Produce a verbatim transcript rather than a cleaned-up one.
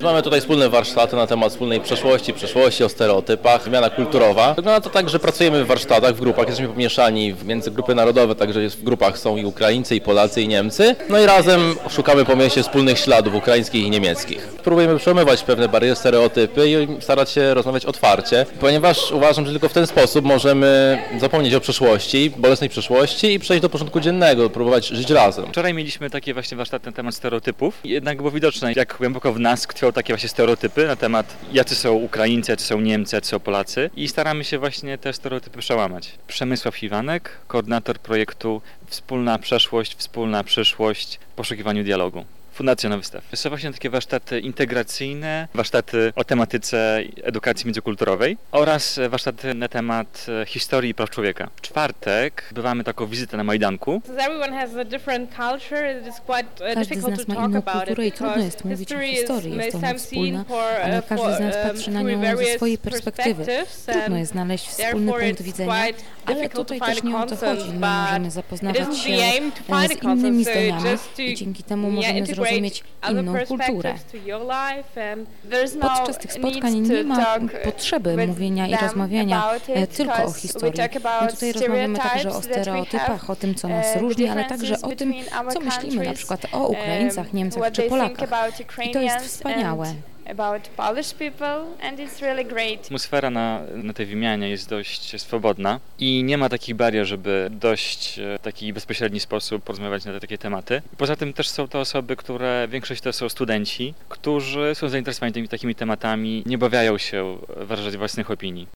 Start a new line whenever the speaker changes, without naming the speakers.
Mamy tutaj wspólne warsztaty na temat wspólnej przeszłości, przeszłości, o stereotypach, wymiana kulturowa. Wygląda to tak, że pracujemy w warsztatach, w grupach, jesteśmy pomieszani między grupy narodowe, także jest w grupach są i Ukraińcy, i Polacy, i Niemcy. No i razem szukamy po mieście wspólnych śladów ukraińskich i niemieckich. Próbujemy przemywać pewne bariery, stereotypy i starać się rozmawiać otwarcie, ponieważ uważam, że tylko w ten sposób możemy zapomnieć o przeszłości, bolesnej przeszłości i przejść do porządku dziennego, próbować żyć razem.
Wczoraj mieliśmy takie właśnie warsztaty na temat stereotypów. Jednak było widoczne, jak głęboko w nas tkwią takie właśnie stereotypy na temat, jacy są Ukraińcy, jacy są Niemcy, jacy są Polacy. I staramy się właśnie te stereotypy przełamać. Przemysław Iwanek, koordynator projektu Wspólna Przeszłość, Wspólna Przyszłość w poszukiwaniu dialogu. Fundacja na wystaw. Są właśnie takie warsztaty integracyjne, warsztaty o tematyce edukacji międzykulturowej oraz warsztaty na temat historii i praw człowieka. W czwartek bywamy taką wizytę na Majdanku.
Każdy z nas ma inną kulturę i trudno jest mówić o historii. Jest ona wspólna, ale każdy z nas patrzy na nią ze swojej perspektywy. Trudno jest znaleźć wspólny punkt widzenia, ale tutaj też nie o to chodzi. My możemy zapoznawać się z innymi zdaniami i dzięki temu możemy zrozumieć rozumieć inną kulturę. Podczas tych spotkań nie ma potrzeby mówienia i rozmawiania tylko o historii. My tutaj rozmawiamy także o stereotypach, o tym, co nas różni, ale także o tym, co myślimy na przykład o Ukraińcach, Niemcach czy Polakach. I to jest wspaniałe.
About Polish people and it's really great.
Atmosfera na, na tej wymianie jest dość swobodna i nie ma takich barier, żeby w dość taki bezpośredni sposób porozmawiać na te takie tematy. Poza tym też są to osoby, które, większość to są studenci, którzy są zainteresowani tymi takimi tematami, nie obawiają się wyrażać własnych opinii.